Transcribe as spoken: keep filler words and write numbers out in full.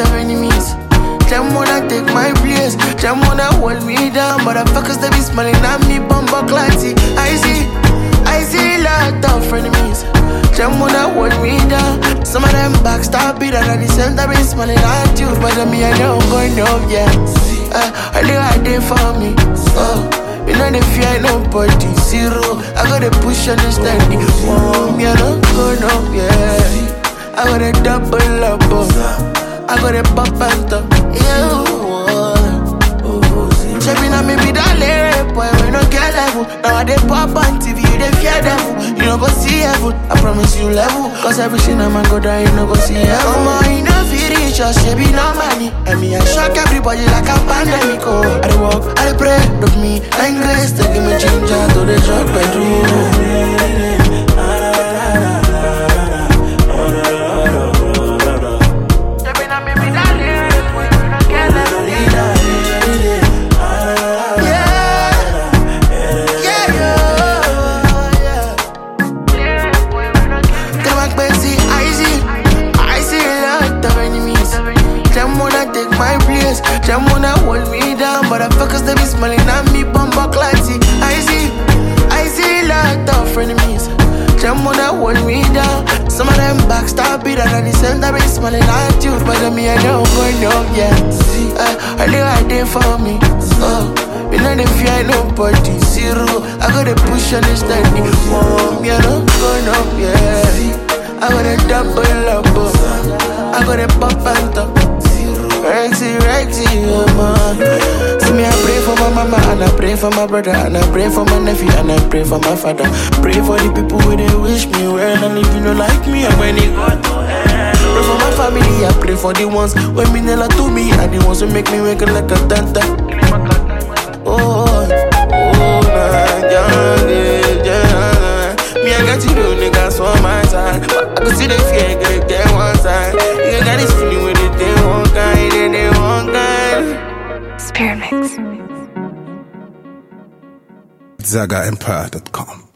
of enemies. Them wanna take my place, them wanna hold me down. Motherfuckers, they be smiling at me, bumbo classy. I see, I see a lot of enemies. Them wanna hold me down. Some of them backstab it, and at the same time, they smiling at you. But me, I don't go no, yeah. Uh, I know I did for me. Oh, you know they fear nobody. Zero, I gotta push understanding. Oh, me, I don't go no, yeah. I gotta double up. Oh. I got a pop and top, yeah. Shaping on me be that lyric, boy, we no get level. Now I dey pop on T V, you dey fear devil. You no go see heaven, I promise you level. Cause everything I'm go down, you no go see heaven. Come on, you no feel rich, just she be no money. And me, I shock everybody like a pandemic, oh. I dey walk, I dey pray, look me, and grace. They give me ginger to the drug bedroom. Them wanna hold me down, motherfuckers they be smiling at me, bumbo classy. I see, I see a lot of enemies. Them wanna hold me down. Some of them backstab it, and at the same time they smiling at you. But me I don't go no, yeah. Uh, I know I did for me. Oh, you know they fear nobody. Zero, I gotta push understanding. Oh, me I don't go no, yeah. I gotta double up. Oh. I gotta pop and top. Rexy, Rexy, oh man. See me, I pray for my mama, and I pray for my brother, and I pray for my nephew, and I pray for my father. Pray for the people who they wish me well, and if you don't like me, I'm when they go to hell. Pray for my family, I pray for the ones when me never to me, and the ones who make me wake like a tanta. Oh, oh, man, yeah, yeah, yeah. Me, I got you, do niggas on my side, but I can see the fear, get get one side. You got this feeling with it, they won't kind, they won't kind. Spirit Mix. Zaga Empire dot com